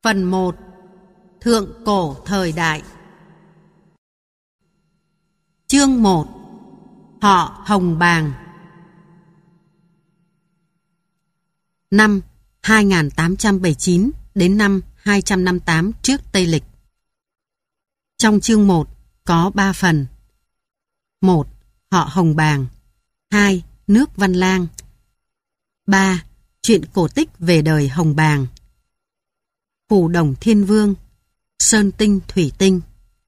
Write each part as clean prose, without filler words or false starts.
Phần 1. Thượng cổ thời đại. Chương 1. Họ Hồng Bàng. Năm 2879 đến năm 258 trước Tây Lịch. Trong chương 1 có 3 phần. 1. Họ Hồng Bàng. 2. Nước Văn Lang. 3. Chuyện cổ tích về đời Hồng Bàng. Phù Đồng Thiên Vương. Sơn Tinh Thủy Tinh.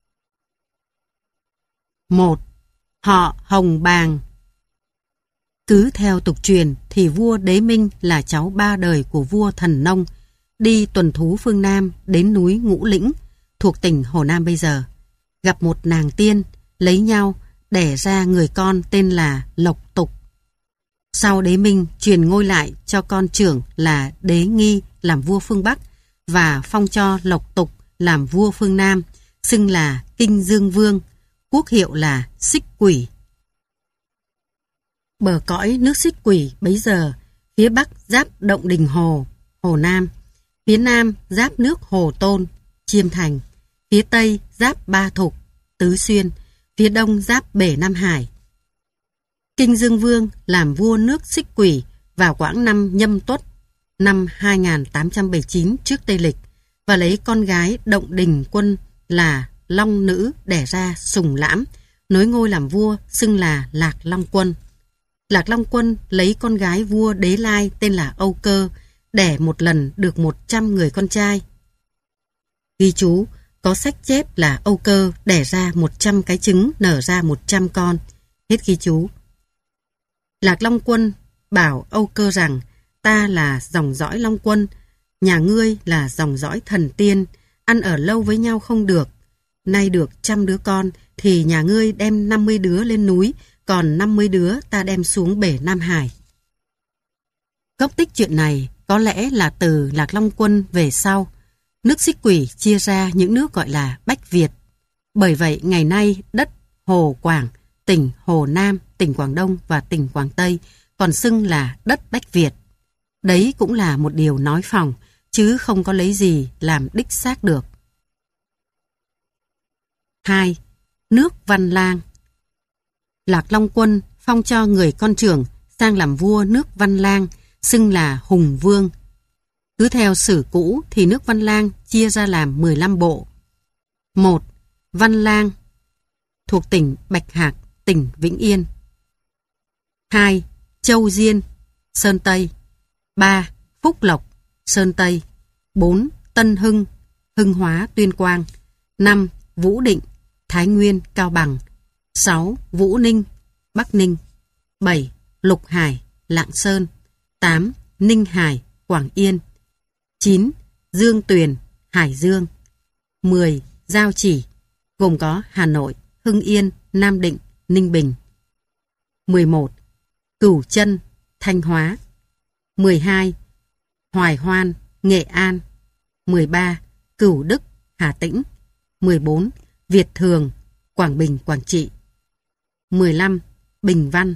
1. Họ Hồng Bàng. Cứ theo tục truyền thì vua Đế Minh là cháu 3 đời của vua Thần Nông, đi tuần thú phương Nam đến núi Ngũ Lĩnh thuộc tỉnh Hồ Nam bây giờ, gặp một nàng tiên, lấy nhau, đẻ ra người con tên là Lộc Tục. Sau Đế Minh truyền ngôi lại cho con trưởng là Đế Nghi làm vua phương Bắc và phong cho Lộc Tục làm vua phương Nam, xưng là Kinh Dương Vương, quốc hiệu là Xích Quỷ. Bờ cõi nước Xích Quỷ bấy giờ, phía Bắc giáp Động Đình Hồ, Hồ Nam, phía Nam giáp nước Hồ Tôn, Chiêm Thành, phía Tây giáp Ba Thục, Tứ Xuyên, phía Đông giáp Bể Nam Hải. Kinh Dương Vương làm vua nước Xích Quỷ vào quãng năm Nhâm Tuất, năm 2879 trước Tây Lịch, và lấy con gái Động Đình Quân là Long Nữ đẻ ra Sùng Lãm, nối ngôi làm vua, xưng là Lạc Long Quân. Lạc Long Quân lấy con gái vua Đế Lai tên là Âu Cơ, đẻ một lần được 100 người con trai. Ghi chú, có sách chép là Âu Cơ đẻ ra 100 cái trứng, nở ra 100 con. Hết ghi chú. Lạc Long Quân bảo Âu Cơ rằng: ta là dòng dõi Long Quân, nhà ngươi là dòng dõi thần tiên, ăn ở lâu với nhau không được. Nay được 100 đứa con thì nhà ngươi đem 50 đứa lên núi, còn 50 đứa ta đem xuống Bể Nam Hải. Gốc tích chuyện này có lẽ là từ Lạc Long Quân về sau. Nước Xích Quỷ chia ra những nước gọi là Bách Việt. Bởi vậy ngày nay đất Hồ Quảng, tỉnh Hồ Nam, tỉnh Quảng Đông và tỉnh Quảng Tây còn xưng là đất Bách Việt. Đấy cũng là một điều nói phỏng, chứ không có lấy gì làm đích xác được. 2. Nước Văn Lang. Lạc Long Quân phong cho người con trưởng sang làm vua nước Văn Lang, xưng là Hùng Vương. Cứ theo sử cũ thì nước Văn Lang chia ra làm 15 bộ. 1. Văn Lang, thuộc tỉnh Bạch Hạc, tỉnh Vĩnh Yên. 2. Châu Diên, Sơn Tây. 3. Phúc Lộc, Sơn Tây. 4. Tân Hưng, Hưng Hóa, Tuyên Quang. 5. Vũ Định, Thái Nguyên, Cao Bằng. 6. Vũ Ninh, Bắc Ninh. 7. Lục Hải, Lạng Sơn. 8. Ninh Hải, Quảng Yên. 9. Dương Tuyền, Hải Dương. 10. Giao Chỉ, gồm có Hà Nội, Hưng Yên, Nam Định, Ninh Bình. 11. Cửu Chân, Thanh Hóa. 12. Hoài Hoan, Nghệ An. 13. Cửu Đức, Hà Tĩnh. 14. Việt Thường, Quảng Bình, Quảng Trị. 15. Bình Văn.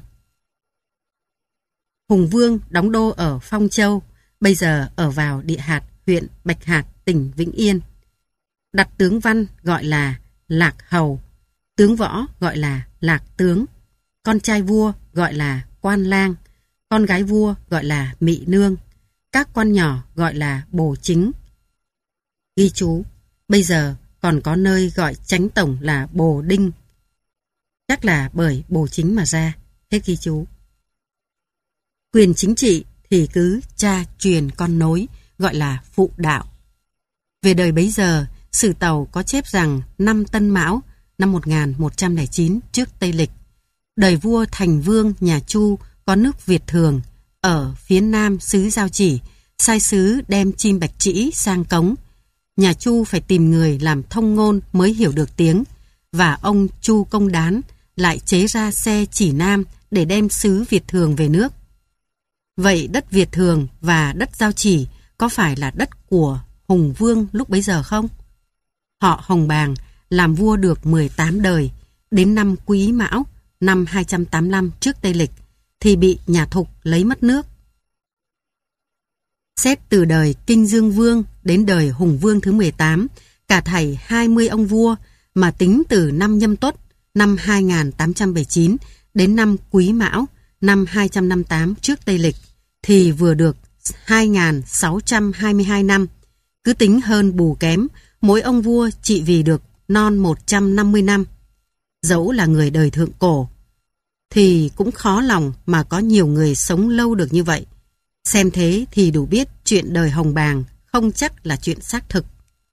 Hùng Vương đóng đô ở Phong Châu, bây giờ ở vào địa hạt huyện Bạch Hạc, tỉnh Vĩnh Yên. Đặt tướng văn gọi là Lạc Hầu, tướng võ gọi là Lạc Tướng, con trai vua gọi là Quan Lang, con gái vua gọi là Mị Nương, các quan nhỏ gọi là Bồ Chính. Ghi chú, bây giờ còn có nơi gọi chánh tổng là Bồ Đinh, chắc là bởi Bồ Chính mà ra. Hết ghi chú. Quyền chính trị thì cứ cha truyền con nối, gọi là phụ đạo. Về đời bấy giờ, sử Tàu có chép rằng năm Tân Mão, năm 1109 trước Tây Lịch, đời vua Thành Vương nhà Chu có nước Việt Thường ở phía nam xứ Giao Chỉ, sai sứ đem chim bạch trĩ sang cống. Nhà Chu phải tìm người làm thông ngôn mới hiểu được tiếng, và ông Chu Công Đán lại chế ra xe chỉ nam để đem sứ Việt Thường về nước. Vậy đất Việt Thường và đất Giao Chỉ có phải là đất của Hùng Vương lúc bấy giờ không? Họ Hồng Bàng làm vua được 18 đời, đến năm Quý Mão, năm 285 trước Tây Lịch, thì bị nhà Thục lấy mất nước. Xét từ đời Kinh Dương Vương đến đời Hùng Vương thứ 18, cả thảy 20 ông vua, mà tính từ năm Nhâm Tuất, năm 2879 đến năm Quý Mão, năm 258 trước Tây Lịch, thì vừa được 2.622 năm. Cứ tính hơn bù kém, mỗi ông vua trị vì được non 150 năm. Dẫu là người đời thượng cổ, thì cũng khó lòng mà có nhiều người sống lâu được như vậy. Xem thế thì đủ biết chuyện đời Hồng Bàng không chắc là chuyện xác thực.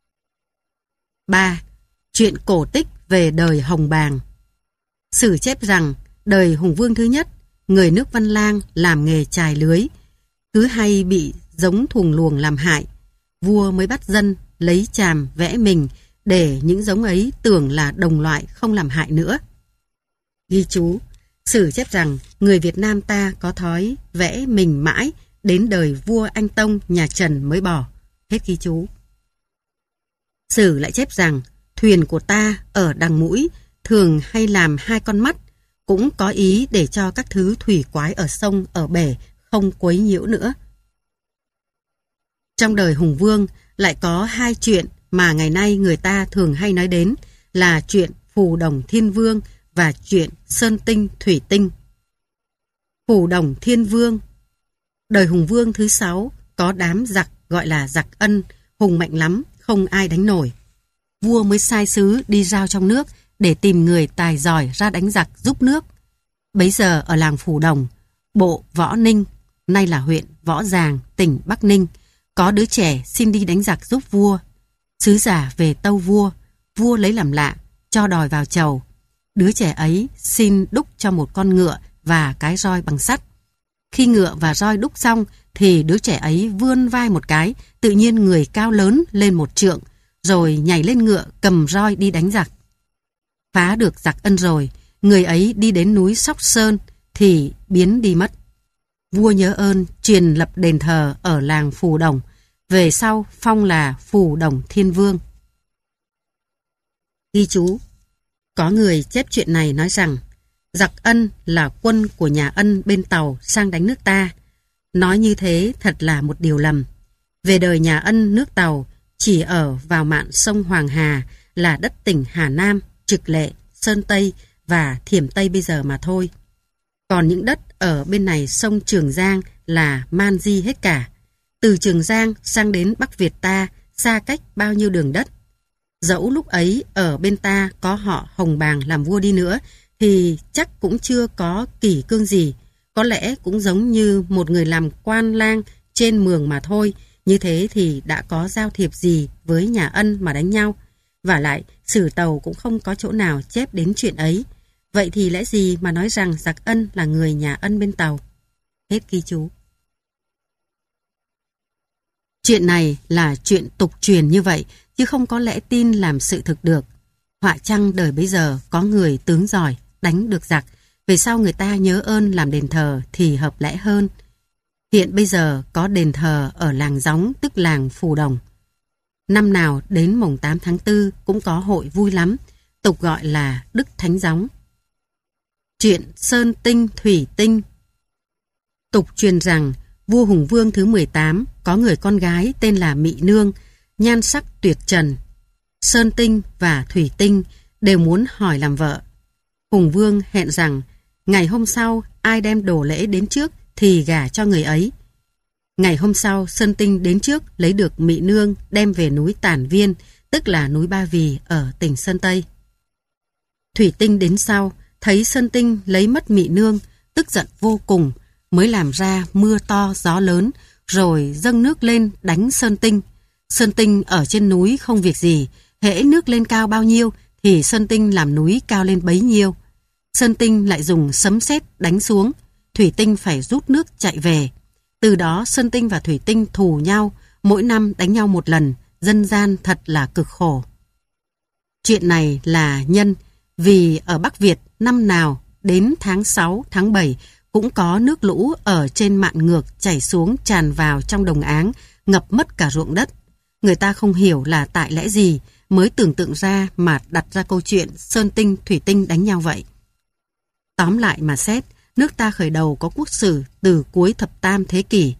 3. Chuyện cổ tích về đời Hồng Bàng. Sử chép rằng đời Hùng Vương thứ nhất, người nước Văn Lang làm nghề chài lưới, cứ hay bị giống thuồng luồng làm hại. Vua mới bắt dân lấy chàm vẽ mình để những giống ấy tưởng là đồng loại không làm hại nữa. Ghi chú, sử chép rằng người Việt Nam ta có thói vẽ mình mãi đến đời vua Anh Tông nhà Trần mới bỏ. Hết ghi chú. Sử lại chép rằng thuyền của ta ở đằng mũi thường hay làm hai con mắt, cũng có ý để cho các thứ thủy quái ở sông, ở bể không quấy nhiễu nữa. Trong đời Hùng Vương lại có hai chuyện mà ngày nay người ta thường hay nói đến là chuyện Phù Đồng Thiên Vương và chuyện Sơn Tinh Thủy Tinh. Phù Đồng Thiên Vương. Đời Hùng Vương thứ 6 có đám giặc gọi là giặc Ân, hùng mạnh lắm, không ai đánh nổi. Vua mới sai sứ đi rao trong nước để tìm người tài giỏi ra đánh giặc giúp nước. Bấy giờ ở làng Phù Đồng, bộ Võ Ninh, nay là huyện Võ Giàng, tỉnh Bắc Ninh, có đứa trẻ xin đi đánh giặc giúp vua. Sứ giả về tâu vua, vua lấy làm lạ, cho đòi vào chầu. Đứa trẻ ấy xin đúc cho một con ngựa và cái roi bằng sắt. Khi ngựa và roi đúc xong thì đứa trẻ ấy vươn vai một cái, tự nhiên người cao lớn lên 1 trượng, rồi nhảy lên ngựa cầm roi đi đánh giặc. Phá được giặc Ân rồi, người ấy đi đến núi Sóc Sơn thì biến đi mất. Vua nhớ ơn truyền lập đền thờ ở làng Phù Đồng, về sau phong là Phù Đồng Thiên Vương. Ghi chú, có người chép chuyện này nói rằng giặc Ân là quân của nhà Ân bên Tàu sang đánh nước ta. Nói như thế thật là một điều lầm. Về đời nhà Ân nước Tàu chỉ ở vào mạn sông Hoàng Hà là đất tỉnh Hà Nam, Trực Lệ, Sơn Tây và Thiểm Tây bây giờ mà thôi. Còn những đất ở bên này sông Trường Giang là man di hết cả. Từ Trường Giang sang đến Bắc Việt ta xa cách bao nhiêu đường đất. Dẫu lúc ấy ở bên ta có họ Hồng Bàng làm vua đi nữa thì chắc cũng chưa có kỷ cương gì. Có lẽ cũng giống như một người làm quan lang trên mường mà thôi. Như thế thì đã có giao thiệp gì với nhà Ân mà đánh nhau. Vả lại, sử Tàu cũng không có chỗ nào chép đến chuyện ấy. Vậy thì lẽ gì mà nói rằng giặc Ân là người nhà Ân bên Tàu? Hết ghi chú. Chuyện này là chuyện tục truyền như vậy, chứ không có lẽ tin làm sự thực được. Họa chăng đời bấy giờ có người tướng giỏi, đánh được giặc, về sau người ta nhớ ơn làm đền thờ thì hợp lẽ hơn. Hiện bây giờ có đền thờ ở làng Gióng, tức làng Phù Đồng. Năm nào đến mùng 8 tháng 4 cũng có hội vui lắm, tục gọi là Đức Thánh Gióng. Chuyện Sơn Tinh Thủy Tinh. Tục truyền rằng vua Hùng Vương thứ 18 có người con gái tên là Mị Nương, nhan sắc tuyệt trần. Sơn Tinh và Thủy Tinh đều muốn hỏi làm vợ. Hùng Vương hẹn rằng ngày hôm sau ai đem đồ lễ đến trước thì gả cho người ấy. Ngày hôm sau Sơn Tinh đến trước lấy được Mị Nương đem về núi Tản Viên, tức là núi Ba Vì ở tỉnh Sơn Tây. Thủy Tinh đến sau thấy Sơn Tinh lấy mất Mị Nương, tức giận vô cùng, mới làm ra mưa to gió lớn, rồi dâng nước lên đánh Sơn Tinh. Sơn Tinh ở trên núi không việc gì, hễ nước lên cao bao nhiêu thì Sơn Tinh làm núi cao lên bấy nhiêu. Sơn Tinh lại dùng sấm sét đánh xuống, Thủy Tinh phải rút nước chạy về. Từ đó Sơn Tinh và Thủy Tinh thù nhau, mỗi năm đánh nhau một lần, dân gian thật là cực khổ. Chuyện này là nhân vì ở Bắc Việt năm nào đến tháng 6, tháng 7 cũng có nước lũ ở trên mạn ngược chảy xuống tràn vào trong đồng áng, ngập mất cả ruộng đất. Người ta không hiểu là tại lẽ gì mới tưởng tượng ra mà đặt ra câu chuyện Sơn Tinh, Thủy Tinh đánh nhau vậy. Tóm lại mà xét, nước ta khởi đầu có quốc sử từ cuối thập tam thế kỷ.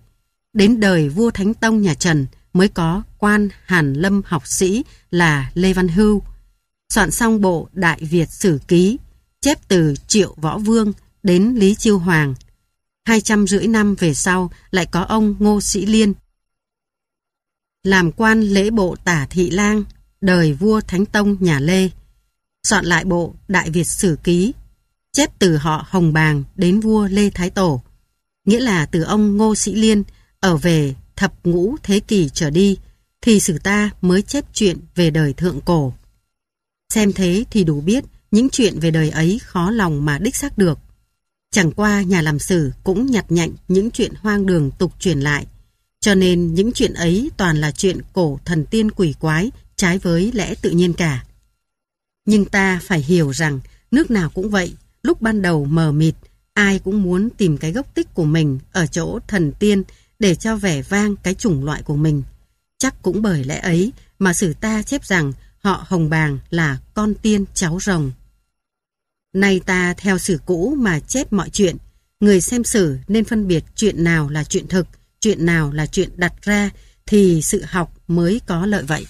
Đến đời vua Thánh Tông nhà Trần mới có quan Hàn Lâm học sĩ là Lê Văn Hưu, soạn xong bộ Đại Việt Sử Ký, chép từ Triệu Võ Vương đến Lý Chiêu Hoàng. 250 năm về sau lại có ông Ngô Sĩ Liên, làm quan lễ bộ Tả Thị Lang, đời vua Thánh Tông nhà Lê, soạn lại bộ Đại Việt Sử Ký, chép từ họ Hồng Bàng đến vua Lê Thái Tổ, nghĩa là từ ông Ngô Sĩ Liên ở về thập ngũ thế kỷ trở đi, thì sử ta mới chép chuyện về đời thượng cổ. Xem thế thì đủ biết những chuyện về đời ấy khó lòng mà đích xác được. Chẳng qua nhà làm sử cũng nhặt nhạnh những chuyện hoang đường tục truyền lại, cho nên những chuyện ấy toàn là chuyện cổ thần tiên quỷ quái, trái với lẽ tự nhiên cả. Nhưng ta phải hiểu rằng nước nào cũng vậy, lúc ban đầu mờ mịt, ai cũng muốn tìm cái gốc tích của mình ở chỗ thần tiên để cho vẻ vang cái chủng loại của mình. Chắc cũng bởi lẽ ấy mà sử ta chép rằng họ Hồng Bàng là con tiên cháu rồng. Nay ta theo sử cũ mà chép mọi chuyện, người xem sử nên phân biệt chuyện nào là chuyện thực, chuyện nào là chuyện đặt ra, thì sự học mới có lợi vậy.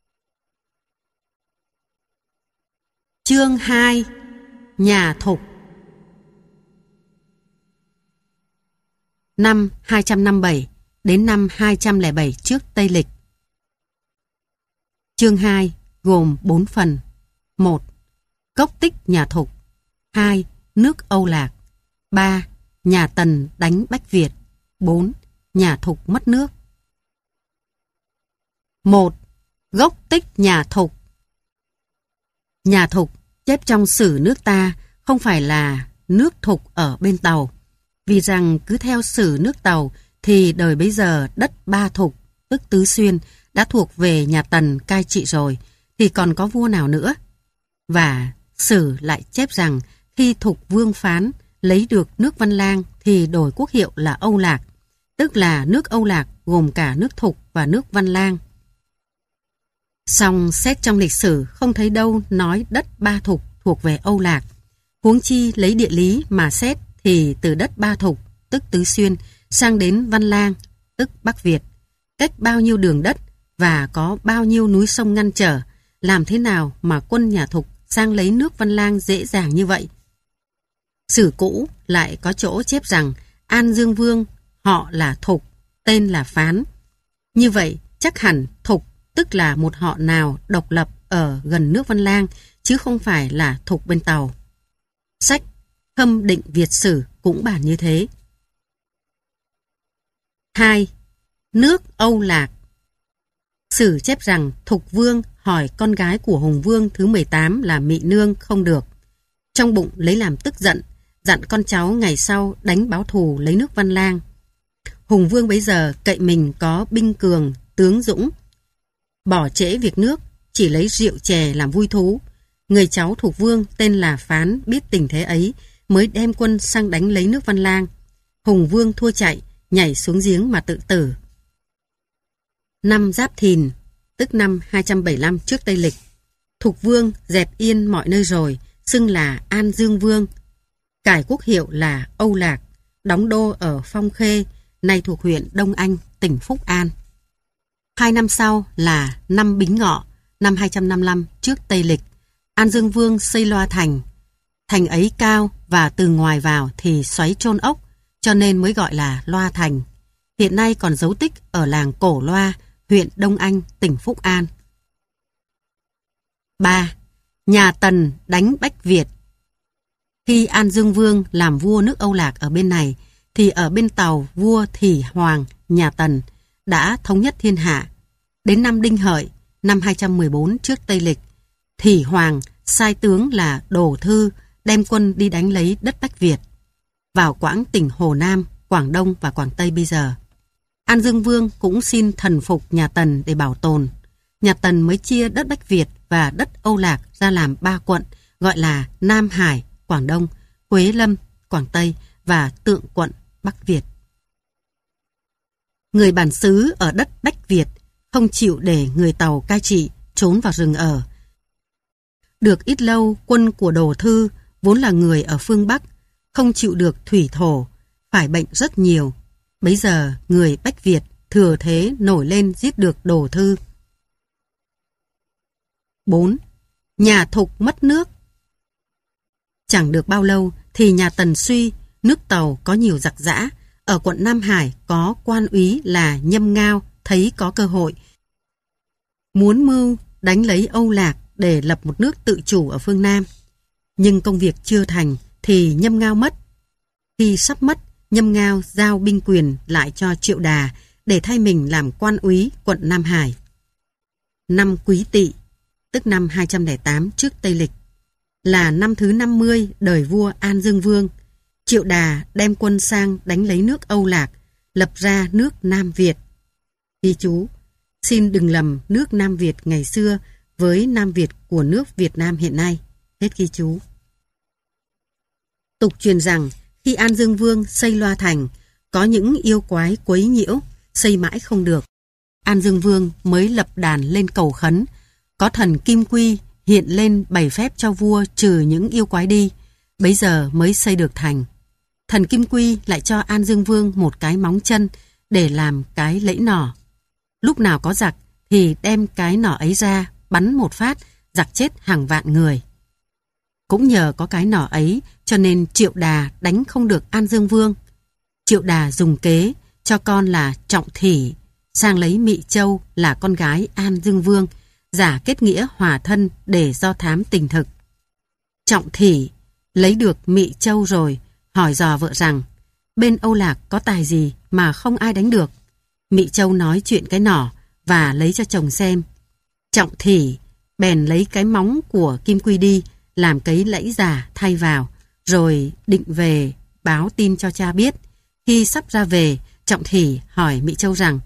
Chương 2. Nhà Thục. Năm 257 đến năm 207 trước Tây Lịch. Chương 2 gồm 4 phần. 1. Gốc tích nhà Thục. 2. Nước Âu Lạc. 3. Nhà Tần đánh Bách Việt. 4. Nhà Thục mất nước. 1. Gốc tích nhà Thục. Nhà Thục chép trong sử nước ta không phải là nước Thục ở bên Tàu, vì rằng cứ theo sử nước Tàu thì đời bấy giờ đất Ba Thục, tức Tứ Xuyên, đã thuộc về nhà Tần cai trị rồi, thì còn có vua nào nữa. Và sử lại chép rằng khi Thục Vương Phán lấy được nước Văn Lang thì đổi quốc hiệu là Âu Lạc, tức là nước Âu Lạc gồm cả nước Thục và nước Văn Lang. Song xét trong lịch sử không thấy đâu nói đất Ba Thục thuộc về Âu Lạc. Huống chi lấy địa lý mà xét thì từ đất Ba Thục, tức Tứ Xuyên, sang đến Văn Lang, tức Bắc Việt, cách bao nhiêu đường đất và có bao nhiêu núi sông ngăn trở, làm thế nào mà quân nhà Thục sang lấy nước Văn Lang dễ dàng như vậy? Sử cũ lại có chỗ chép rằng An Dương Vương họ là Thục, tên là Phán. Như vậy chắc hẳn Thục tức là một họ nào độc lập ở gần nước Văn Lang, chứ không phải là Thục bên Tàu. Sách Khâm Định Việt Sử cũng bàn như thế. 2. Nước Âu Lạc. Sử chép rằng Thục Vương hỏi con gái của Hùng Vương thứ 18 là Mị Nương không được. Trong bụng lấy làm tức giận, dặn con cháu ngày sau đánh báo thù lấy nước Văn Lang. Hùng Vương bấy giờ cậy mình có binh cường, tướng dũng, bỏ trễ việc nước, chỉ lấy rượu chè làm vui thú. Người cháu Thục Vương tên là Phán biết tình thế ấy, mới đem quân sang đánh lấy nước Văn Lang. Hùng Vương thua chạy, nhảy xuống giếng mà tự tử. Năm Giáp Thìn, tức năm 275 trước Tây Lịch, Thục Vương dẹp yên mọi nơi rồi, xưng là An Dương Vương, cải quốc hiệu là Âu Lạc, đóng đô ở Phong Khê, nay thuộc huyện Đông Anh, tỉnh Phúc An. 2 năm sau là năm Bính Ngọ, năm 255 trước Tây Lịch, An Dương Vương xây Loa Thành. Thành ấy cao và từ ngoài vào thì xoáy chôn ốc, cho nên mới gọi là Loa Thành. Hiện nay còn dấu tích ở làng Cổ Loa, huyện Đông Anh, tỉnh Phúc An. 3. Nhà Tần đánh Bách Việt. Khi An Dương Vương làm vua nước Âu Lạc ở bên này, thì ở bên Tàu vua Thị Hoàng, nhà Tần, đã thống nhất thiên hạ. Đến năm Đinh Hợi, năm 214 trước Tây Lịch, Thị Hoàng sai tướng là Đồ Thư đem quân đi đánh lấy đất Bách Việt, vào quãng tỉnh Hồ Nam, Quảng Đông và Quảng Tây bây giờ. An Dương Vương cũng xin thần phục nhà Tần để bảo tồn. Nhà Tần mới chia đất Bách Việt và đất Âu Lạc ra làm 3 quận, gọi là Nam Hải, Quảng Đông, Quế Lâm, Quảng Tây và Tượng Quận, Bắc Việt. Người bản xứ ở đất Bách Việt không chịu để người Tàu cai trị, trốn vào rừng ở. Được ít lâu, quân của Đồ Thư, vốn là người ở phương Bắc, không chịu được thủy thổ, phải bệnh rất nhiều. Bấy giờ người Bách Việt thừa thế nổi lên giết được Đồ Thư. 4. Nhà Thục mất nước. Chẳng được bao lâu thì nhà Tần suy, nước Tàu có nhiều giặc giã. Ở quận Nam Hải có quan úy là Nhâm Ngao thấy có cơ hội, muốn mưu đánh lấy Âu Lạc để lập một nước tự chủ ở phương Nam. Nhưng công việc chưa thành thì Nhâm Ngao mất. Khi sắp mất, Nhâm Ngao giao binh quyền lại cho Triệu Đà để thay mình làm quan úy quận Nam Hải. Năm Quý Tỵ, tức năm 208 trước Tây Lịch, là năm thứ 50 đời vua An Dương Vương. Triệu Đà đem quân sang đánh lấy nước Âu Lạc, lập ra nước Nam Việt. Ghi chú, xin đừng lầm nước Nam Việt ngày xưa với Nam Việt của nước Việt Nam hiện nay. Hết ghi chú. Tục truyền rằng khi An Dương Vương xây Loa Thành, có những yêu quái quấy nhiễu, xây mãi không được. An Dương Vương mới lập đàn lên cầu khấn, có thần Kim Quy hiện lên bày phép cho vua trừ những yêu quái đi, bấy giờ mới xây được thành. Thần Kim Quy lại cho An Dương Vương một cái móng chân để làm cái lẫy nỏ. Lúc nào có giặc thì đem cái nỏ ấy ra, bắn một phát, giặc chết hàng vạn người. Cũng nhờ có cái nỏ ấy cho nên Triệu Đà đánh không được An Dương Vương. Triệu Đà dùng kế cho con là Trọng Thỉ sang lấy Mị Châu là con gái An Dương Vương, giả kết nghĩa hòa thân để do thám tình thực. Trọng Thỉ lấy được Mị Châu rồi, hỏi dò vợ rằng bên Âu Lạc có tài gì mà không ai đánh được. Mị Châu nói chuyện cái nỏ và lấy cho chồng xem. Trọng Thỉ bèn lấy cái móng của Kim Quy đi, làm cấy lẫy giả thay vào, rồi định về báo tin cho cha biết. Khi sắp ra về, Trọng Thỉ hỏi Mị Châu rằng: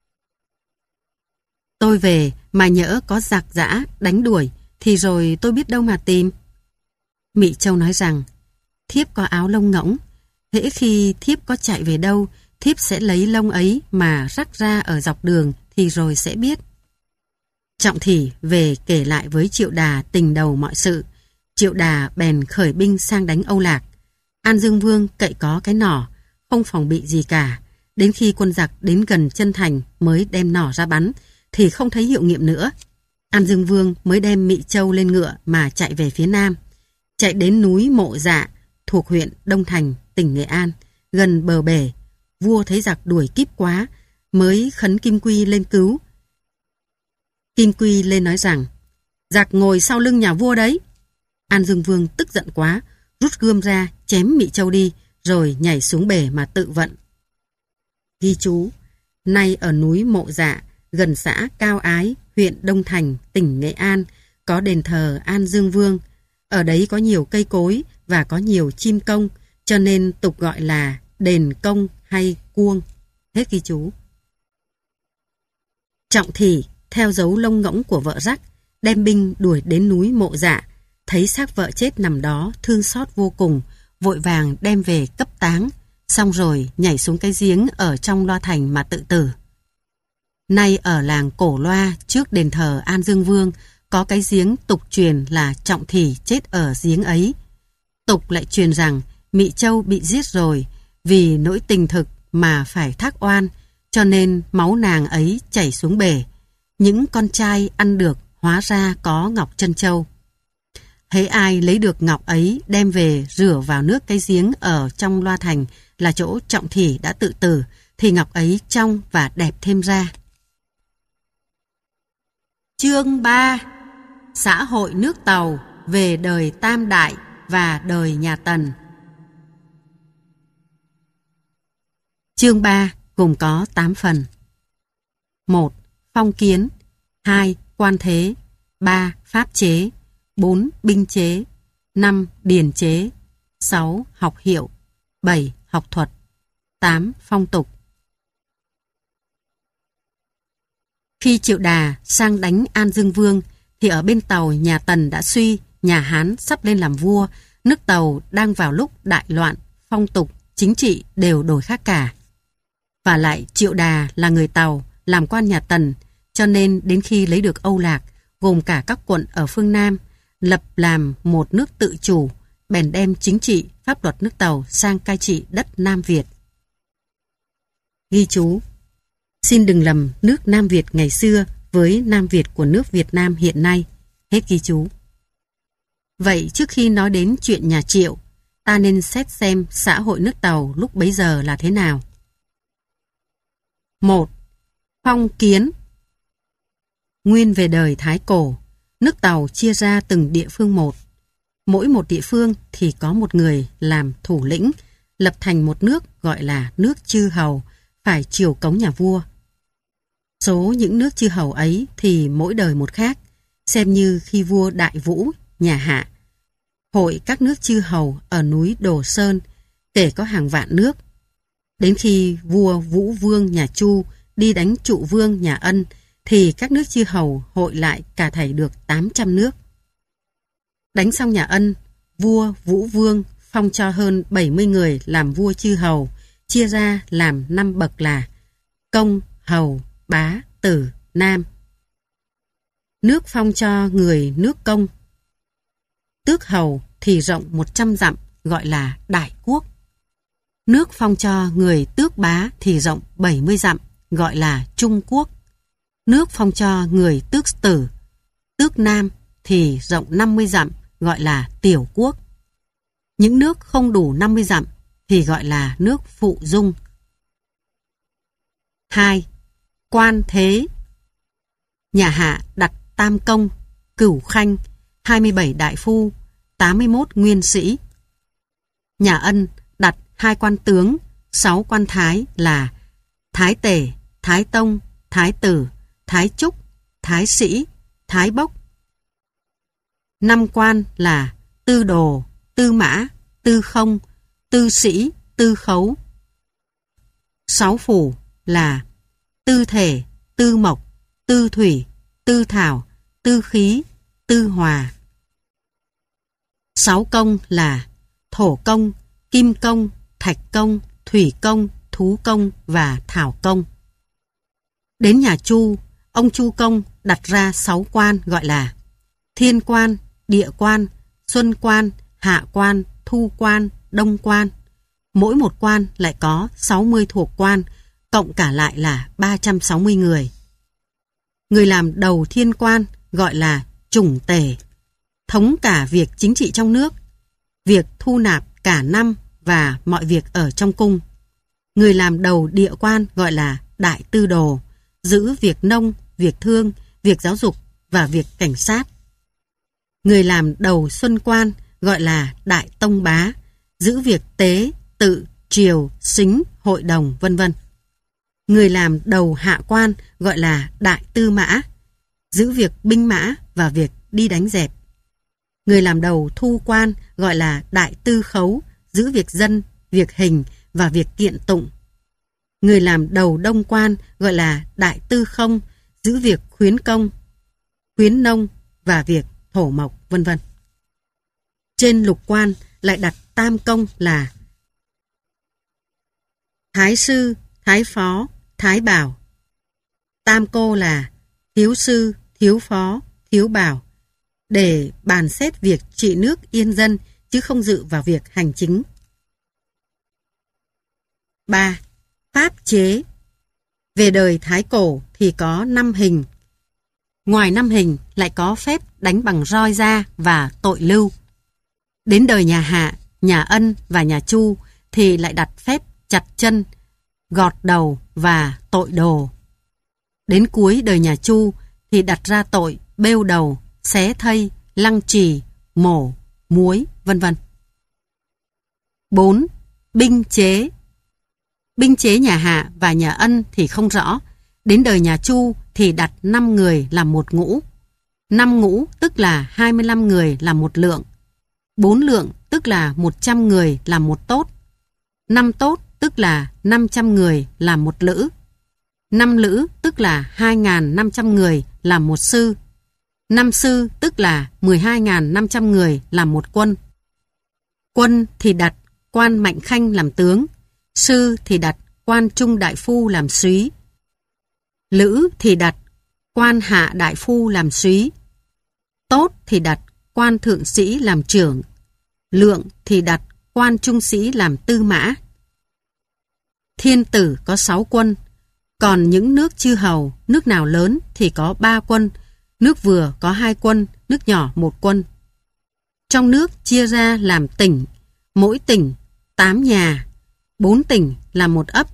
tôi về mà nhỡ có giặc giã đánh đuổi thì rồi tôi biết đâu mà tìm. Mị Châu nói rằng: thiếp có áo lông ngỗng, hễ khi thiếp có chạy về đâu, thiếp sẽ lấy lông ấy mà rắc ra ở dọc đường thì rồi sẽ biết. Trọng Thỉ về kể lại với Triệu Đà tình đầu mọi sự. Triệu Đà bèn khởi binh sang đánh Âu Lạc. An Dương Vương cậy có cái nỏ, không phòng bị gì cả. Đến khi quân giặc đến gần chân thành mới đem nỏ ra bắn, thì không thấy hiệu nghiệm nữa. An Dương Vương mới đem Mị Châu lên ngựa mà chạy về phía nam. Chạy đến núi Mộ Dạ, thuộc huyện Đông Thành, tỉnh Nghệ An, gần bờ bể. Vua thấy giặc đuổi kíp quá, mới khấn Kim Quy lên cứu. Kim Quy lên nói rằng: giặc ngồi sau lưng nhà vua đấy. An Dương Vương tức giận quá, rút gươm ra chém Mị Châu đi, rồi nhảy xuống bể mà tự vận. Ghi chú, nay ở núi Mộ Dạ, gần xã Cao Ái, huyện Đông Thành, tỉnh Nghệ An, có đền thờ An Dương Vương. Ở đấy có nhiều cây cối và có nhiều chim công, cho nên tục gọi là đền công hay cuông. Hết ghi chú. Trọng Thỉ theo dấu lông ngỗng của vợ rắc, đem binh đuổi đến núi Mộ Dạ, thấy xác vợ chết nằm đó, thương xót vô cùng, vội vàng đem về cấp táng, xong rồi nhảy xuống cái giếng ở trong Loa Thành mà tự tử. Nay ở làng Cổ Loa trước đền thờ An Dương Vương có cái giếng tục truyền là Trọng Thỉ chết ở giếng ấy. Tục lại truyền rằng Mị Châu bị giết rồi vì nỗi tình thực mà phải thác oan, cho nên máu nàng ấy chảy xuống bể. Những con trai ăn được hóa ra có ngọc trân châu. Hễ ai lấy được ngọc ấy đem về rửa vào nước cái giếng ở trong Loa Thành là chỗ Trọng Thỉ đã tự tử, thì ngọc ấy trong và đẹp thêm ra. Chương 3. Xã hội nước Tàu về đời Tam Đại và đời nhà Tần. Chương 3 gồm có 8 phần. 1. Phong kiến. 2. Quan thế. 3. Pháp chế. 4. Binh chế. 5. Điền chế. 6. Học hiệu. 7. Học thuật. 8. Phong tục. Khi Triệu Đà sang đánh An Dương Vương thì ở bên Tàu nhà Tần đã suy, nhà Hán sắp lên làm vua, nước Tàu đang vào lúc đại loạn, phong tục, chính trị đều đổi khác cả. Và lại Triệu Đà là người Tàu, làm quan nhà Tần, cho nên đến khi lấy được Âu Lạc, gồm cả các quận ở phương Nam, lập làm một nước tự chủ, bèn đem chính trị, pháp luật nước Tàu sang cai trị đất Nam Việt. Ghi chú: xin đừng lầm nước Nam Việt ngày xưa với Nam Việt của nước Việt Nam hiện nay. Hết ghi chú. Vậy trước khi nói đến chuyện nhà Triệu, ta nên xét xem xã hội nước Tàu lúc bấy giờ là thế nào. 1. Phong kiến. Nguyên về đời Thái Cổ, nước Tàu chia ra từng địa phương một. Mỗi một địa phương thì có một người làm thủ lĩnh, lập thành một nước gọi là nước chư hầu, phải triều cống nhà vua. Số những nước chư hầu ấy thì mỗi đời một khác, xem như khi vua Đại Vũ, nhà Hạ, hội các nước chư hầu ở núi Đồ Sơn, kể có hàng vạn nước. Đến khi vua Vũ Vương nhà Chu đi đánh Trụ Vương nhà Ân, thì các nước chư hầu hội lại cả thảy được 800 nước. Đánh xong nhà Ân, vua Vũ Vương phong cho hơn 70 người làm vua chư hầu, chia ra làm 5 bậc là công, hầu, bá, tử, nam. Nước phong cho người nước công, tước hầu thì rộng 100 dặm, gọi là đại quốc. Nước phong cho người tước bá thì rộng 70 dặm, gọi là trung quốc. Nước phong cho người tước tử, tước nam thì rộng 50 dặm, gọi là tiểu quốc. Những nước không đủ 50 dặm thì gọi là nước phụ dung. 2. Quan thế. Nhà Hạ đặt Tam Công, Cửu Khanh, 27 đại phu, 81 nguyên sĩ. Nhà Ân đặt 2 quan tướng, 6 quan thái là Thái Tể, Thái Tông, Thái Tử, Thái Trúc, Thái Sĩ, Thái Bốc. 5 quan là Tư Đồ, Tư Mã, Tư Không, Tư Sĩ, Tư Khấu. 6 phủ là Tư Thể, Tư Mộc, Tư Thủy, Tư Thảo, Tư Khí, Tư Hòa. 6 công là Thổ Công, Kim Công, Thạch Công, Thủy Công, Thú Công và Thảo Công. Đến nhà Chu, ông Chu Công đặt ra 6 quan gọi là Thiên Quan, Địa Quan, Xuân Quan, Hạ Quan, Thu Quan, Đông Quan. Mỗi một quan lại có 60 thuộc quan, cộng cả lại là 360 người. Người làm đầu thiên quan gọi là chủng tể, thống cả việc chính trị trong nước, việc thu nạp cả năm và mọi việc ở trong cung. Người làm đầu địa quan gọi là đại tư đồ, giữ việc nông, việc thương, việc giáo dục và việc cảnh sát. Người làm đầu xuân quan gọi là đại tông bá, giữ việc tế, tự, triều, sính, hội đồng, vân vân. Người làm đầu hạ quan gọi là đại tư mã, giữ việc binh mã và việc đi đánh dẹp. Người làm đầu thu quan gọi là đại tư khấu, giữ việc dân, việc hình và việc kiện tụng. Người làm đầu đông quan gọi là đại tư không, giữ việc khuyến công, khuyến nông và việc thổ mộc, vân vân. Trên lục quan lại đặt tam công là Thái sư, Thái phó, Thái bảo. Tam cô là thiếu sư, thiếu phó, thiếu bảo, để bàn xét việc trị nước yên dân, chứ không dự vào việc hành chính. 3. Pháp chế. Về đời Thái Cổ thì có 5 hình. Ngoài 5 hình lại có phép đánh bằng roi da và tội lưu. Đến đời nhà Hạ, nhà Ân và nhà Chu thì lại đặt phép chặt chân, gọt đầu và tội đồ. Đến cuối đời nhà Chu thì đặt ra tội bêu đầu, xé thây, lăng trì, mổ, muối, vân vân. 4. Binh chế. Binh chế nhà Hạ và nhà Ân thì không rõ. Đến đời nhà Chu thì đặt 5 người làm một ngũ. 5 ngũ tức là 25 người làm một lượng. 4 lượng tức là 100 người làm một tốt. 5 tốt tức là 500 người làm một lữ. 5 lữ tức là 2.500 người làm một sư. 5 sư tức là 12.500 người làm một quân. Quân thì đặt quan Mạnh Khanh làm tướng. Sư thì đặt quan Trung Đại Phu làm súy. Lữ thì đặt quan Hạ Đại Phu làm súy. Tốt thì đặt quan Thượng Sĩ làm trưởng. Lượng thì đặt quan Trung Sĩ làm tư mã. Thiên tử có 6 quân, còn những nước chư hầu, nước nào lớn thì có 3 quân, nước vừa có 2 quân, nước nhỏ 1 quân. Trong nước chia ra làm tỉnh, mỗi tỉnh 8 nhà, 4 tỉnh là 1 ấp,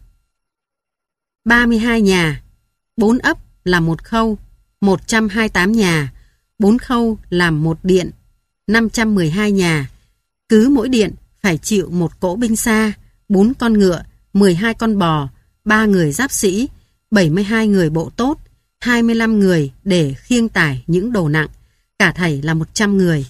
32 nhà, 4 ấp là 1 khâu, 128 nhà, 4 khâu làm 1 điện, 512 nhà. Cứ mỗi điện phải chịu 1 cỗ binh xa, 4 con ngựa, 12 con bò, 3 người giáp sĩ, 72 người bộ tốt, 25 người để khiêng tải những đồ nặng, cả thảy là 100 người.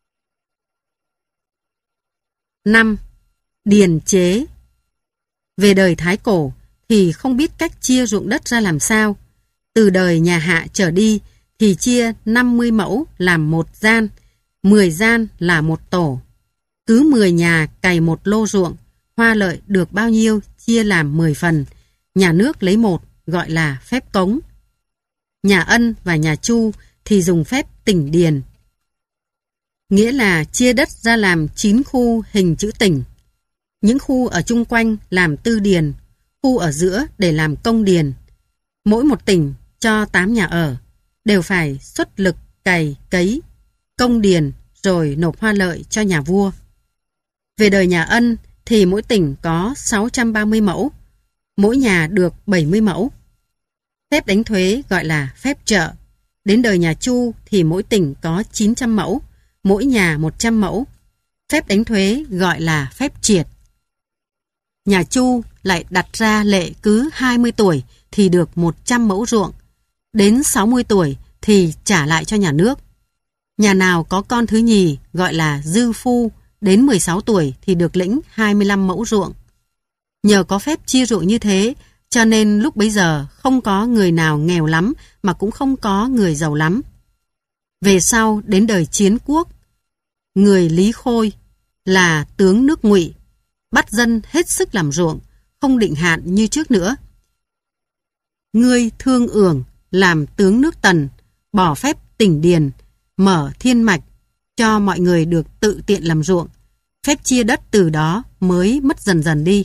5. Điền chế. Về đời Thái Cổ thì không biết cách chia ruộng đất ra làm sao. Từ đời nhà Hạ trở đi thì chia 50 mẫu làm 1 gian, 10 gian là 1 tổ. Cứ 10 nhà cày 1 lô ruộng, hoa lợi được bao nhiêu chia làm 10 phần. Nhà nước lấy 1 gọi là phép cống. Nhà Ân và nhà Chu thì dùng phép tỉnh điền. Nghĩa là chia đất ra làm 9 khu hình chữ tỉnh. Những khu ở chung quanh làm tư điền, khu ở giữa để làm công điền. Mỗi một tỉnh cho 8 nhà ở, đều phải xuất lực cày cấy, công điền rồi nộp hoa lợi cho nhà vua. Về đời nhà Ân thì mỗi tỉnh có 630 mẫu, mỗi nhà được 70 mẫu. Phép đánh thuế gọi là phép trợ. Đến đời nhà Chu thì mỗi tỉnh có 900 mẫu, mỗi nhà 100 mẫu. Phép đánh thuế gọi là phép triệt. Nhà Chu lại đặt ra lệ cứ 20 tuổi thì được 100 mẫu ruộng, đến 60 tuổi thì trả lại cho nhà nước. Nhà nào có con thứ nhì gọi là dư phu, đến 16 tuổi thì được lĩnh 25 mẫu ruộng. Nhờ có phép chia ruộng như thế, cho nên lúc bấy giờ không có người nào nghèo lắm mà cũng không có người giàu lắm. Về sau đến đời Chiến Quốc, người Lý Khôi là tướng nước Ngụy, bắt dân hết sức làm ruộng, không định hạn như trước nữa. Ngươi Thương Ưởng làm tướng nước Tần, bỏ phép tỉnh điền, mở thiên mạch, cho mọi người được tự tiện làm ruộng. Phép chia đất từ đó mới mất dần dần đi.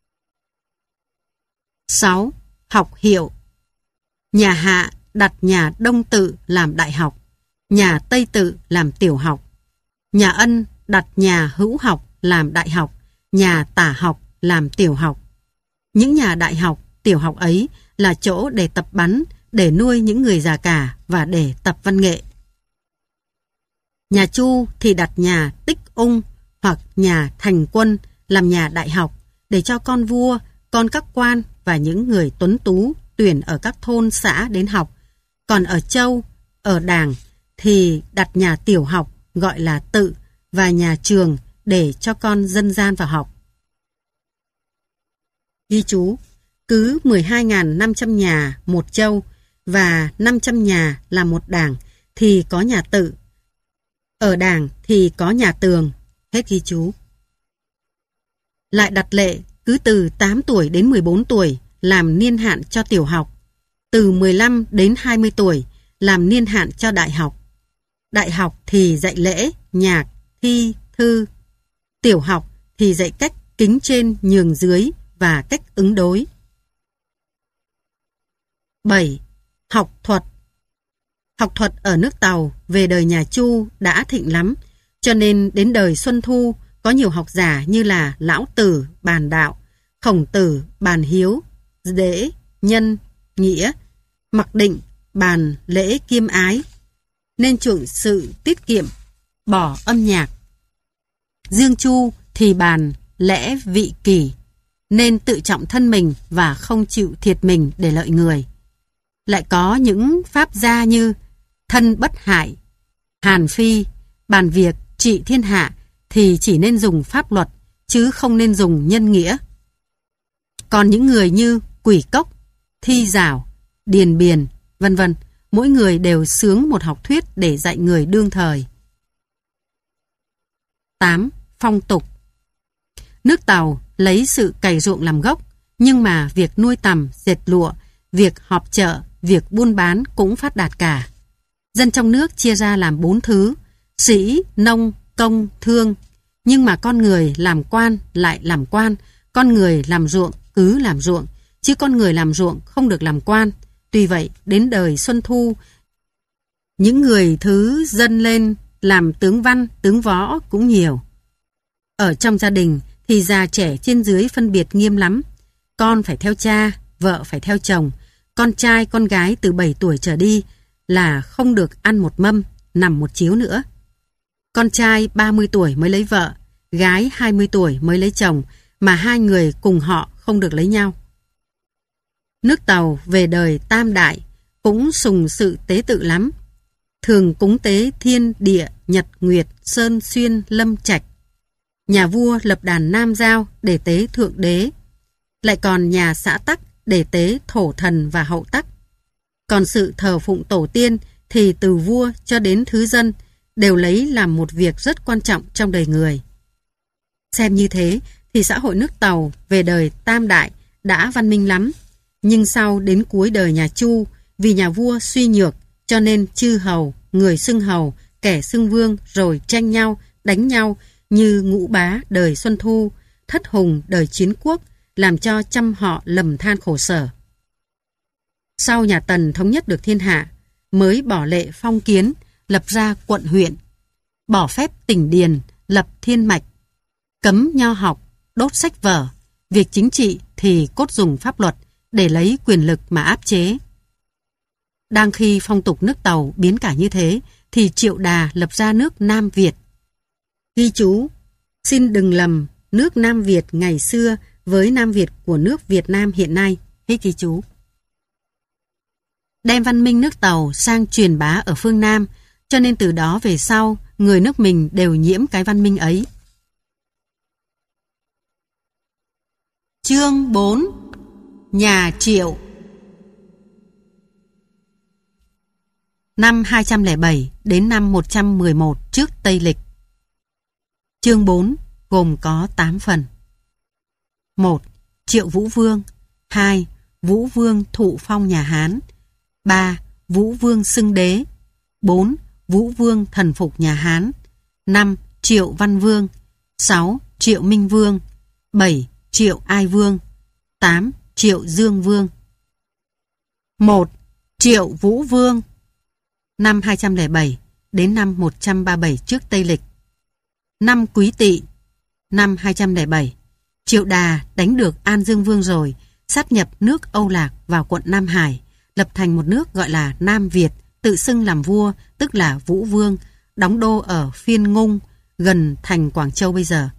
6. Học hiệu. Nhà Hạ đặt nhà Đông Tự làm đại học, nhà Tây Tự làm tiểu học. Nhà Ân đặt nhà Hữu Học làm đại học, nhà Tả Học làm tiểu học. Những nhà đại học, tiểu học ấy là chỗ để tập bắn, để nuôi những người già cả và để tập văn nghệ. Nhà Chu thì đặt nhà Tích Ung hoặc nhà Thành Quân làm nhà đại học để cho con vua, con các quan và những người tuấn tú tuyển ở các thôn xã đến học. Còn ở Châu, ở Đàng thì đặt nhà tiểu học gọi là Tự và nhà trường để cho con dân gian vào học. Ghi chú, cứ 12.500 nhà một châu và 500 nhà là một đảng thì có nhà Tự. Ở Đảng thì có nhà Tường. Hết ghi chú. Lại đặt lệ cứ từ 8 tuổi đến 14 tuổi làm niên hạn cho tiểu học, từ 15 đến 20 tuổi làm niên hạn cho đại học. Đại học thì dạy lễ, nhạc, thi, thư. Tiểu học thì dạy cách kính trên nhường dưới và cách ứng đối. 7. Học thuật. Học thuật ở nước Tàu về đời nhà Chu đã thịnh lắm, cho nên đến đời Xuân Thu có nhiều học giả như là Lão Tử bàn đạo, Khổng Tử bàn hiếu, Đễ, Nhân, Nghĩa, Mặc Định bàn lễ kiêm ái, nên chuộng sự tiết kiệm, bỏ âm nhạc. Dương Chu thì bàn lẽ vị kỷ, nên tự trọng thân mình và không chịu thiệt mình để lợi người. Lại có những pháp gia như thân bất hại, Hàn Phi bàn việc trị thiên hạ thì chỉ nên dùng pháp luật chứ không nên dùng nhân nghĩa. Còn những người như Quỷ Cốc, Thi Giảo, Điền Biền, vân vân, mỗi người đều xướng một học thuyết để dạy người đương thời. 8. Phong tục. Nước Tàu lấy sự cày ruộng làm gốc, nhưng mà việc nuôi tằm, dệt lụa, việc họp chợ, việc buôn bán cũng phát đạt cả. Dân trong nước chia ra làm 4 thứ: sĩ, nông, công, thương. Nhưng mà con người làm quan lại làm quan, con người làm ruộng cứ làm ruộng, chứ con người làm ruộng không được làm quan. Tuy vậy, đến đời Xuân Thu, những người thứ dâng lên làm tướng văn, tướng võ cũng nhiều. Ở trong gia đình thì già trẻ trên dưới phân biệt nghiêm lắm. Con phải theo cha, vợ phải theo chồng. Con trai, con gái từ 7 tuổi trở đi là không được ăn một mâm, nằm một chiếu nữa. Con trai 30 tuổi mới lấy vợ, gái 20 tuổi mới lấy chồng, mà hai người cùng họ không được lấy nhau. Nước Tàu về đời Tam Đại cũng sùng sự tế tự lắm. Thường cúng tế thiên địa, nhật nguyệt, sơn xuyên, lâm trạch. Nhà vua lập đàn Nam Giao để tế thượng đế. Lại còn nhà xã Tắc để tế thổ thần và hậu Tắc. Còn sự thờ phụng tổ tiên thì từ vua cho đến thứ dân đều lấy làm một việc rất quan trọng trong đời người. Xem như thế thì xã hội nước Tàu về đời Tam Đại đã văn minh lắm. Nhưng sau đến cuối đời nhà Chu, vì nhà vua suy nhược cho nên chư hầu, người xưng hầu, kẻ xưng vương rồi tranh nhau, đánh nhau như Ngũ Bá đời Xuân Thu, Thất Hùng đời Chiến Quốc, làm cho trăm họ lầm than khổ sở. Sau nhà Tần thống nhất được thiên hạ, mới bỏ lệ phong kiến, lập ra quận huyện, bỏ phép tỉnh điền, lập thiên mạch, cấm nho học, đốt sách vở, việc chính trị thì cốt dùng pháp luật để lấy quyền lực mà áp chế. Đang khi phong tục nước Tàu biến cả như thế, thì Triệu Đà lập ra nước Nam Việt. Ghi chú, xin đừng lầm nước Nam Việt ngày xưa với Nam Việt của nước Việt Nam hiện nay. Hết ghi chú. Đem văn minh nước Tàu sang truyền bá ở phương Nam, cho nên từ đó về sau, người nước mình đều nhiễm cái văn minh ấy. Chương 4. Nhà Triệu. Năm 207 đến năm 111 trước Tây Lịch. Chương 4 gồm có 8 phần. 1. Triệu Vũ Vương. 2. Vũ Vương thụ phong nhà Hán. 3. Vũ Vương xưng đế. 4. Vũ Vương thần phục nhà Hán. 5. Triệu Văn Vương. 6. Triệu Minh Vương. 7. Triệu Ai Vương. 8. Triệu Dương Vương. 1. Triệu Vũ Vương. Năm 207 đến năm 137 trước Tây Lịch. Năm Quý Tỵ. Năm 207, Triệu Đà đánh được An Dương Vương rồi, sát nhập nước Âu Lạc vào quận Nam Hải, lập thành một nước gọi là Nam Việt, tự xưng làm vua, tức là Vũ Vương, đóng đô ở Phiên Ngung, gần thành Quảng Châu bây giờ.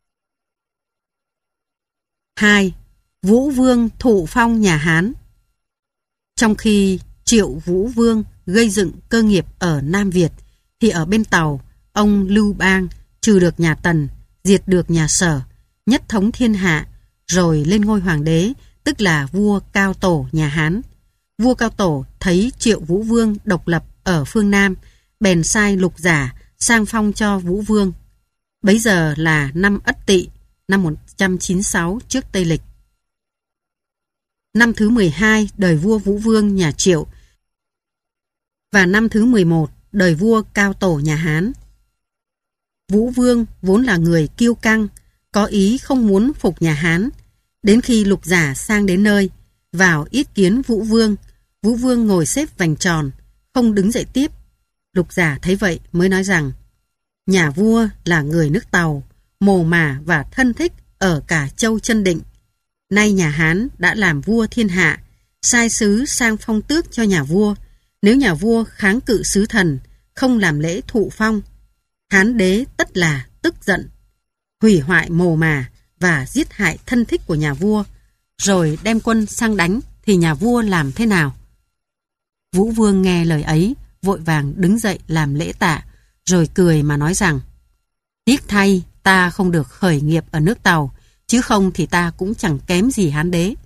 2. Vũ Vương thụ phong nhà Hán. Trong khi Triệu Vũ Vương gây dựng cơ nghiệp ở Nam Việt, thì ở bên Tàu, ông Lưu Bang trừ được nhà Tần, diệt được nhà Sở, nhất thống thiên hạ, rồi lên ngôi hoàng đế, tức là vua Cao Tổ nhà Hán. Vua Cao Tổ thấy Triệu Vũ Vương độc lập ở phương Nam, bèn sai Lục Giả sang phong cho Vũ Vương. Bấy giờ là năm Ất Tỵ, năm 196 trước Tây Lịch. Năm thứ 12 đời vua Vũ Vương nhà Triệu và năm thứ 11 đời vua Cao Tổ nhà Hán. Vũ Vương vốn là người kiêu căng, có ý không muốn phục nhà Hán. Đến khi Lục Giả sang đến nơi, vào yết kiến Vũ Vương, Vũ Vương ngồi xếp vành tròn, không đứng dậy tiếp. Lục Giả thấy vậy mới nói rằng, nhà vua là người nước Tàu, mồ mả và thân thích ở cả châu Chân Định. Nay nhà Hán đã làm vua thiên hạ, sai sứ sang phong tước cho nhà vua. Nếu nhà vua kháng cự sứ thần, không làm lễ thụ phong, Hán đế tất là tức giận, hủy hoại mồ mả và giết hại thân thích của nhà vua, rồi đem quân sang đánh, thì nhà vua làm thế nào? Vũ Vương nghe lời ấy, vội vàng đứng dậy làm lễ tạ, rồi cười mà nói rằng, tiếc thay ta không được khởi nghiệp ở nước Tàu, chứ không thì ta cũng chẳng kém gì Hán đế.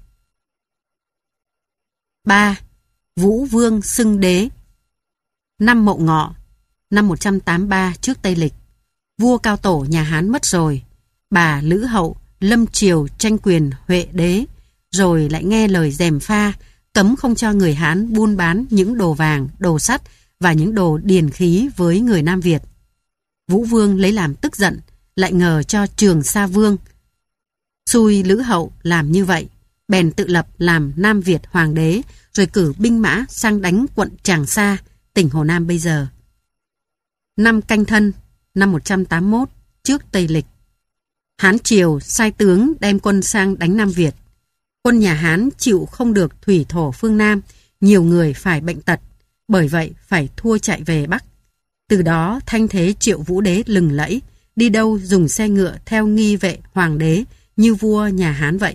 3. Vũ Vương xưng đế. Năm Mậu Ngọ, năm 183 trước Tây Lịch, vua Cao Tổ nhà Hán mất rồi. Bà Lữ Hậu lâm triều tranh quyền Huệ đế, rồi lại nghe lời gièm pha, cấm không cho người Hán buôn bán những đồ vàng, đồ sắt và những đồ điền khí với người Nam Việt. Vũ Vương lấy làm tức giận, lại ngờ cho Trường Sa Vương xui Lữ Hậu làm như vậy, bèn tự lập làm Nam Việt hoàng đế, rồi cử binh mã sang đánh quận Tràng Sa, tỉnh Hồ Nam bây giờ. Năm Canh Thân, năm 181 trước Tây Lịch, Hán Triều sai tướng đem quân sang đánh Nam Việt. Quân nhà Hán chịu không được thủy thổ phương Nam, nhiều người phải bệnh tật, bởi vậy phải thua chạy về Bắc. Từ đó thanh thế Triệu Vũ Đế lừng lẫy, đi đâu dùng xe ngựa theo nghi vệ hoàng đế như vua nhà Hán vậy.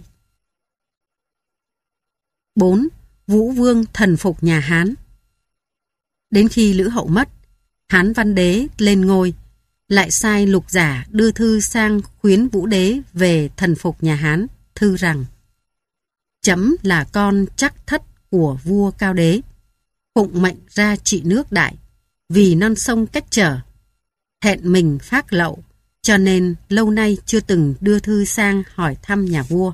4. Vũ Vương thần phục nhà Hán. Đến khi Lữ Hậu mất, Hán Văn Đế lên ngôi, lại sai Lục Giả đưa thư sang khuyến Vũ Đế về thần phục nhà Hán, thư rằng: Trẫm là con chắc thất của vua Cao Đế, phụng mệnh ra trị nước Đại, vì non sông cách trở, hẹn mình phác lậu, cho nên lâu nay chưa từng đưa thư sang hỏi thăm nhà vua.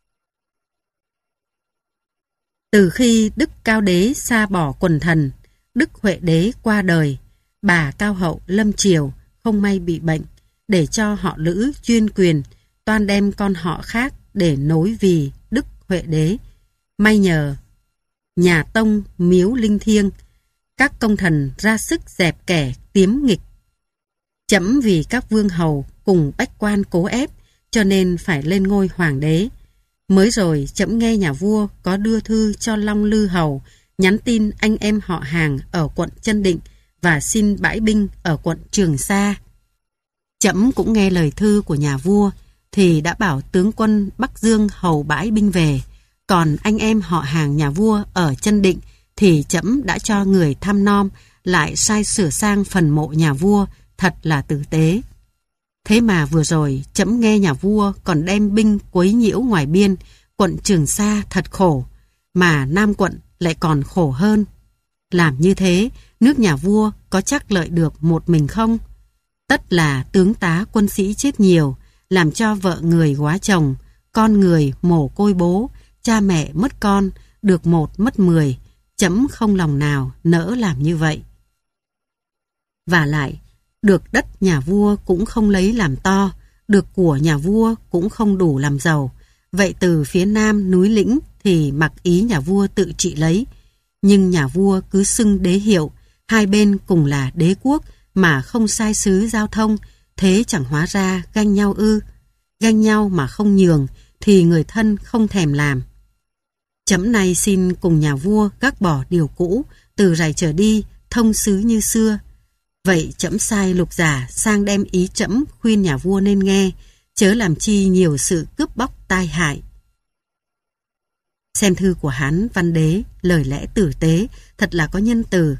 Từ khi Đức Cao Đế sa bỏ quần thần, Đức Huệ Đế qua đời, bà Cao Hậu lâm triều không may bị bệnh, để cho họ Lữ chuyên quyền, toan đem con họ khác để nối vì Đức Huệ Đế. May nhờ nhà Tông miếu linh thiêng, các công thần ra sức dẹp kẻ tiếm nghịch. Trẫm vì các vương hầu cùng bách quan cố ép, cho nên phải lên ngôi hoàng đế. Mới rồi trẫm nghe nhà vua có đưa thư cho Long Lư Hầu, nhắn tin anh em họ hàng ở quận Chân Định và xin bãi binh ở quận Trường Sa. Trẫm cũng nghe lời thư của nhà vua, thì đã bảo tướng quân Bắc Dương hầu bãi binh về. Còn anh em họ hàng nhà vua ở Chân Định thì trẫm đã cho người thăm nom, lại sai sửa sang phần mộ nhà vua, thật là tử tế. Thế mà vừa rồi trẫm nghe nhà vua còn đem binh quấy nhiễu ngoài biên, quận Trường Sa thật khổ, mà Nam quận lại còn khổ hơn. Làm như thế, nước nhà vua có chắc lợi được một mình không? Tất là tướng tá quân sĩ chết nhiều, làm cho vợ người góa chồng, con người mồ côi bố, cha mẹ mất con, được 1 mất 10, trẫm không lòng nào nỡ làm như vậy. Và lại, được đất nhà vua cũng không lấy làm to, được của nhà vua cũng không đủ làm giàu. Vậy từ phía Nam núi lĩnh thì mặc ý nhà vua tự trị lấy. Nhưng nhà vua cứ xưng đế hiệu, hai bên cùng là đế quốc mà không sai sứ giao thông, thế chẳng hóa ra ganh nhau ư? Ganh nhau mà không nhường thì người thân không thèm làm. Trẫm này xin cùng nhà vua gác bỏ điều cũ, từ rày trở đi thông sứ như xưa. Vậy trẫm sai Lục Giả sang đem ý trẫm khuyên nhà vua nên nghe, chớ làm chi nhiều sự cướp bóc tai hại. Xem thư của Hán Văn Đế, lời lẽ tử tế, thật là có nhân từ.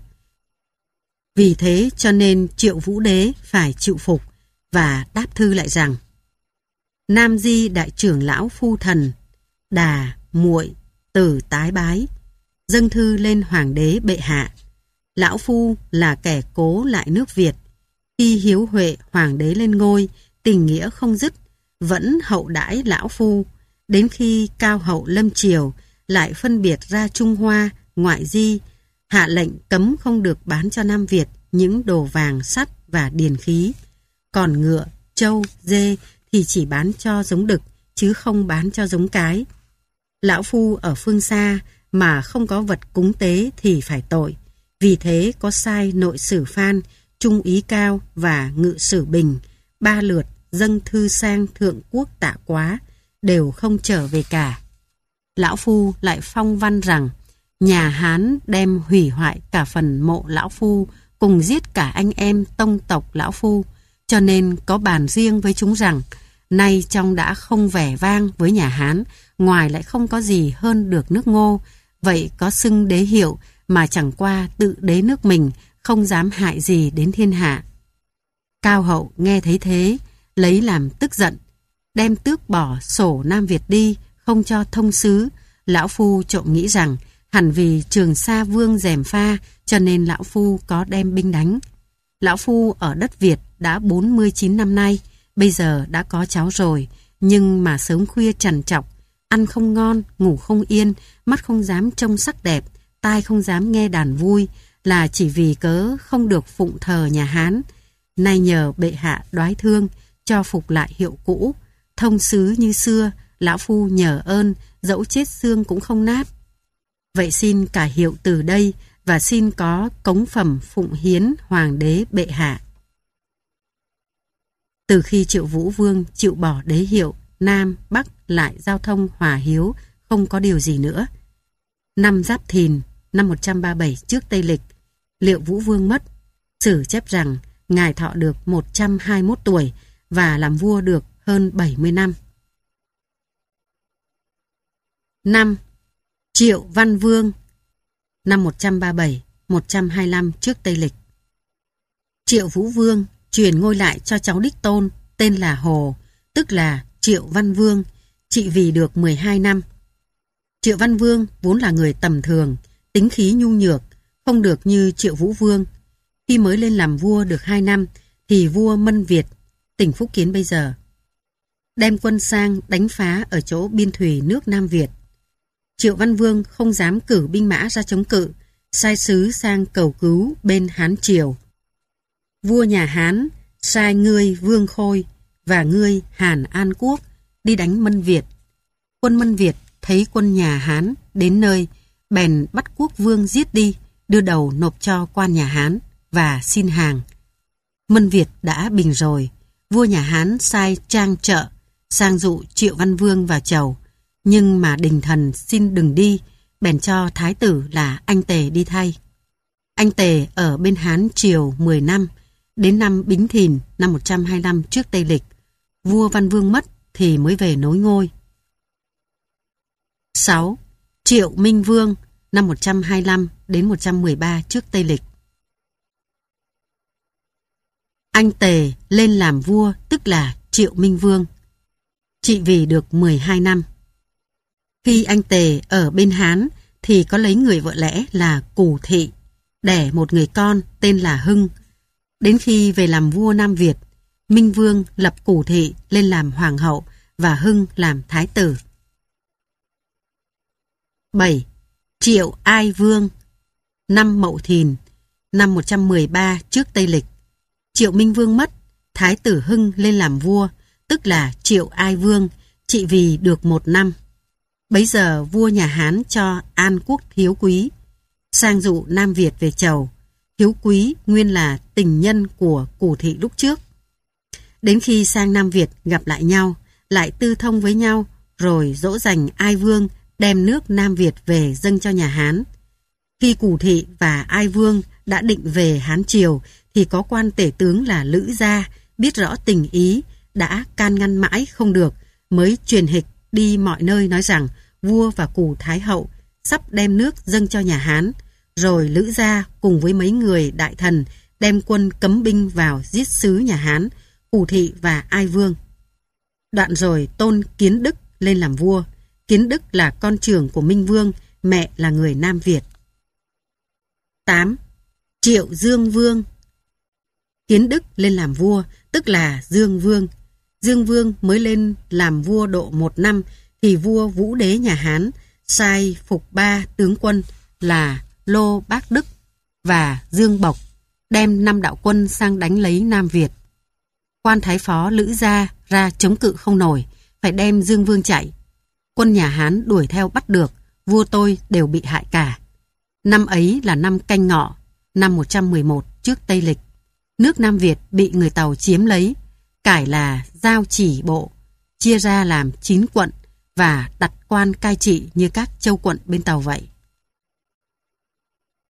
Vì thế cho nên Triệu Vũ Đế phải chịu phục, và đáp thư lại rằng: Nam Di đại trưởng lão phu thần, đà, muội, tử tái bái, dâng thư lên hoàng đế bệ hạ. Lão phu là kẻ cố lại nước Việt, khi Hiếu Huệ hoàng đế lên ngôi, tình nghĩa không dứt, vẫn hậu đãi lão phu. Đến khi Cao Hậu lâm triều, lại phân biệt ra Trung Hoa, ngoại di, hạ lệnh cấm không được bán cho Nam Việt những đồ vàng, sắt và điền khí. Còn ngựa, trâu, dê thì chỉ bán cho giống đực, chứ không bán cho giống cái. Lão phu ở phương xa mà không có vật cúng tế thì phải tội. Vì thế có sai nội sử Phan, trung úy Cao và ngự sử Bình 3 lượt dâng thư sang thượng quốc Tạ Quá, đều không trở về cả. Lão phu lại phong văn rằng nhà Hán đem hủy hoại cả phần mộ lão phu, cùng giết cả anh em tông tộc lão phu, cho nên có bàn riêng với chúng rằng nay trong đã không vẻ vang với nhà Hán, ngoài lại không có gì hơn được nước Ngô, vậy có xưng đế hiệu mà chẳng qua tự đế nước mình, không dám hại gì đến thiên hạ. Cao Hậu nghe thấy thế, lấy làm tức giận, đem tước bỏ sổ Nam Việt đi, không cho thông sứ. Lão phu trộm nghĩ rằng hẳn vì Trường Sa Vương gièm pha, cho nên lão phu có đem binh đánh. Lão phu ở đất Việt đã 49 năm nay, bây giờ đã có cháu rồi, nhưng mà sớm khuya trằn trọc, ăn không ngon, ngủ không yên, mắt không dám trông sắc đẹp, tai không dám nghe đàn vui, là chỉ vì cớ không được phụng thờ nhà Hán. Nay nhờ bệ hạ đoái thương, cho phục lại hiệu cũ, thông sứ như xưa, lão phu nhờ ơn dẫu chết xương cũng không nát. Vậy xin cải hiệu từ đây và xin có cống phẩm phụng hiến hoàng đế bệ hạ. Từ khi Triệu Vũ Vương chịu bỏ đế hiệu, Nam, Bắc lại giao thông hòa hiếu, không có điều gì nữa. Năm Giáp Thìn, năm 137 trước Tây Lịch, Liệu Vũ Vương mất. Sử chép rằng ngài thọ được 121 tuổi và làm vua được hơn 70 năm. 5. Triệu Văn Vương, năm 137-125 trước Tây Lịch. Triệu Vũ Vương truyền ngôi lại cho cháu đích tôn tên là Hồ, tức là Triệu Văn Vương, trị vì được 12 năm. Triệu Văn Vương vốn là người tầm thường, tính khí nhu nhược, không được như Triệu Vũ Vương. Khi mới lên làm vua được 2 năm thì vua Mân Việt, tỉnh Phúc Kiến bây giờ, đem quân sang đánh phá ở chỗ biên thủy nước Nam Việt. Triệu Văn Vương không dám cử binh mã ra chống cự, sai sứ sang cầu cứu bên Hán Triều. Vua nhà Hán sai ngươi Vương Khôi và ngươi Hàn An Quốc đi đánh Mân Việt. Quân Mân Việt thấy quân nhà Hán đến nơi, bèn bắt quốc vương giết đi, đưa đầu nộp cho quan nhà Hán và xin hàng. Mân Việt đã bình rồi, vua nhà Hán sai trang trợ sang dụ Triệu Văn Vương vào chầu, nhưng mà đình thần xin đừng đi, bèn cho thái tử là Anh Tề đi thay. Anh Tề ở bên Hán Triều 10 năm, đến năm Bính Thìn năm 125 trước Tây Lịch, vua Văn Vương mất thì mới về nối ngôi. 6. Triệu Minh Vương, năm 125 đến 113 trước Tây Lịch. Anh Tề lên làm vua, tức là Triệu Minh Vương, trị vì được 12 năm. Khi anh Tề ở bên Hán thì có lấy người vợ lẽ là Cù Thị, đẻ một người con tên là Hưng. Đến khi về làm vua Nam Việt, Minh Vương lập Cù Thị lên làm hoàng hậu và Hưng làm thái tử. 7. Triệu Ai Vương, năm Mậu Thìn, năm 113 trước Tây Lịch. Triệu Minh Vương mất, thái tử Hưng lên làm vua, tức là Triệu Ai Vương, trị vì được 1 năm. Bấy giờ vua nhà Hán cho An Quốc Hiếu Quý sang dụ Nam Việt về chầu. Hiếu Quý nguyên là tình nhân của Cù Thị lúc trước. Đến khi sang Nam Việt gặp lại nhau, lại tư thông với nhau, rồi dỗ dành Ai Vương đem nước Nam Việt về dâng cho nhà Hán. Khi Cù Thị và Ai Vương đã định về Hán Triều thì có quan tể tướng là Lữ Gia biết rõ tình ý, đã can ngăn mãi không được, mới truyền hịch đi mọi nơi nói rằng vua và Cù Thái Hậu sắp đem nước dâng cho nhà Hán. Rồi Lữ Gia cùng với mấy người đại thần đem quân cấm binh vào giết sứ nhà Hán, Cù Thị và Ai Vương. Đoạn rồi tôn Kiến Đức lên làm vua. Kiến Đức là con trưởng của Minh Vương, mẹ là người Nam Việt. 8. Triệu Dương Vương. Kiến Đức lên làm vua, tức là Dương Vương. Dương Vương mới lên làm vua độ 1 năm thì vua Vũ Đế nhà Hán sai Phục Ba tướng quân là Lô Bác Đức và Dương Bộc đem 5 đạo quân sang đánh lấy Nam Việt. Quan thái phó Lữ Gia ra chống cự không nổi, phải đem Dương Vương chạy. Quân nhà Hán đuổi theo bắt được, vua tôi đều bị hại cả. Năm ấy là năm Canh Ngọ, năm 111 trước Tây Lịch. Nước Nam Việt bị người Tàu chiếm lấy, cải là giao chỉ bộ, chia ra làm 9 quận và đặt quan cai trị như các châu quận bên Tàu vậy.